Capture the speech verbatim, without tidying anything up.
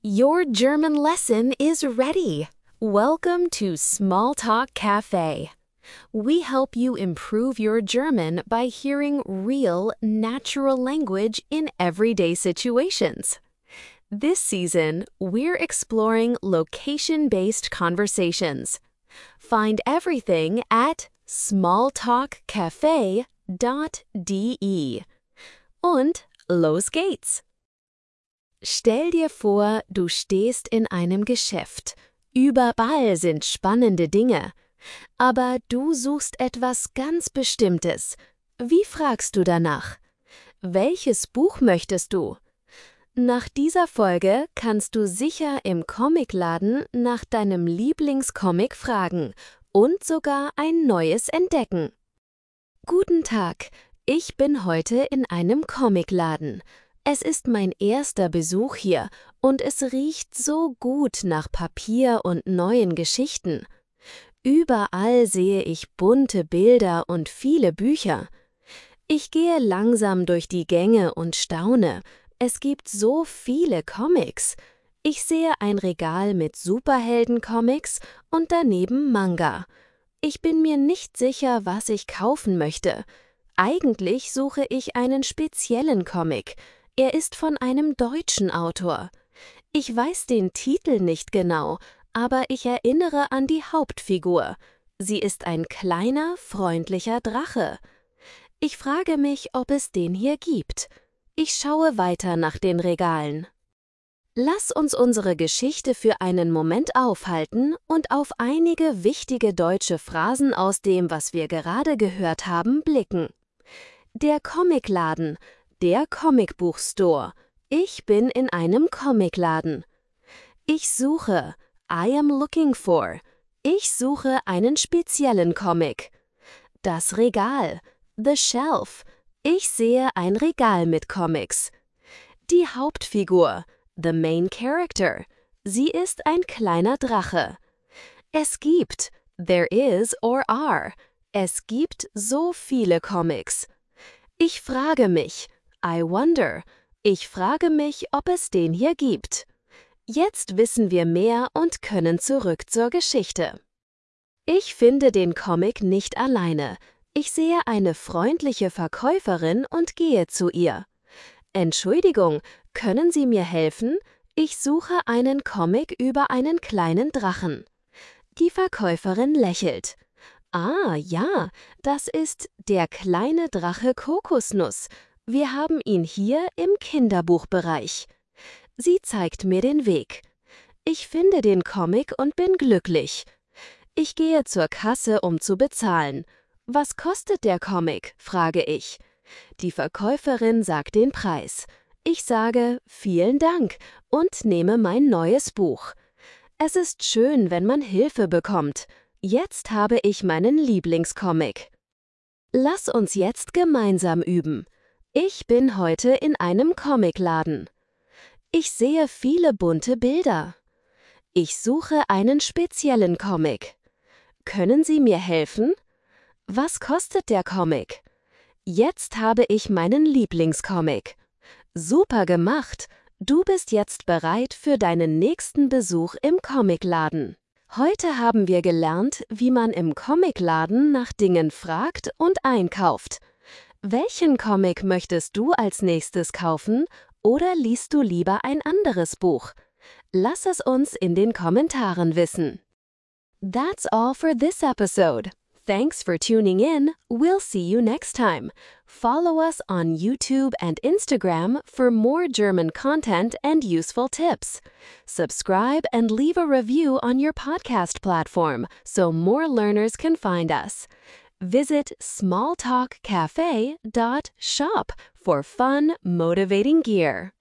Your German lesson is ready. Welcome to Small Talk Cafe. We help you improve your German by hearing real, natural language in everyday situations. This season, we're exploring location-based conversations. Find everything at small talk cafe dot de. Und los geht's! Stell dir vor, du stehst in einem Geschäft. Überall sind spannende Dinge. Aber du suchst etwas ganz Bestimmtes. Wie fragst du danach? Welches Buch möchtest du? Nach dieser Folge kannst du sicher im Comicladen nach deinem Lieblingscomic fragen und sogar ein neues entdecken. Guten Tag, ich bin heute in einem Comicladen. Es ist mein erster Besuch hier und es riecht so gut nach Papier und neuen Geschichten. Überall sehe ich bunte Bilder und viele Bücher. Ich gehe langsam durch die Gänge und staune. Es gibt so viele Comics. Ich sehe ein Regal mit Superhelden-Comics und daneben Manga. Ich bin mir nicht sicher, was ich kaufen möchte. Eigentlich suche ich einen speziellen Comic. Er ist von einem deutschen Autor. Ich weiß den Titel nicht genau, aber ich erinnere an die Hauptfigur. Sie ist ein kleiner, freundlicher Drache. Ich frage mich, ob es den hier gibt. Ich schaue weiter nach den Regalen. Lass uns unsere Geschichte für einen Moment aufhalten und auf einige wichtige deutsche Phrasen aus dem, was wir gerade gehört haben, blicken. Der Comicladen. Der Comicbuchstore. Ich bin in einem Comicladen. Ich suche. I am looking for. Ich suche einen speziellen Comic. Das Regal. The shelf. Ich sehe ein Regal mit Comics. Die Hauptfigur. The main character. Sie ist ein kleiner Drache. Es gibt. There is or are. Es gibt so viele Comics. Ich frage mich. I wonder. Ich frage mich, ob es den hier gibt. Jetzt wissen wir mehr und können zurück zur Geschichte. Ich finde den Comic nicht alleine. Ich sehe eine freundliche Verkäuferin und gehe zu ihr. Entschuldigung, können Sie mir helfen? Ich suche einen Comic über einen kleinen Drachen. Die Verkäuferin lächelt. Ah, ja, das ist der kleine Drache Kokosnuss. Wir haben ihn hier im Kinderbuchbereich. Sie zeigt mir den Weg. Ich finde den Comic und bin glücklich. Ich gehe zur Kasse, um zu bezahlen. Was kostet der Comic? Frage ich. Die Verkäuferin sagt den Preis. Ich sage, vielen Dank und nehme mein neues Buch. Es ist schön, wenn man Hilfe bekommt. Jetzt habe ich meinen Lieblingscomic. Lass uns jetzt gemeinsam üben. Ich bin heute in einem Comicladen. Ich sehe viele bunte Bilder. Ich suche einen speziellen Comic. Können Sie mir helfen? Was kostet der Comic? Jetzt habe ich meinen Lieblingscomic. Super gemacht! Du bist jetzt bereit für deinen nächsten Besuch im Comicladen. Heute haben wir gelernt, wie man im Comicladen nach Dingen fragt und einkauft. Welchen Comic möchtest du als nächstes kaufen oder liest du lieber ein anderes Buch? Lass es uns in den Kommentaren wissen. That's all for this episode. Thanks for tuning in. We'll see you next time. Follow us on YouTube and Instagram for more German content and useful tips. Subscribe and leave a review on your podcast platform so more learners can find us. Visit small talk cafe dot shop for fun, motivating gear.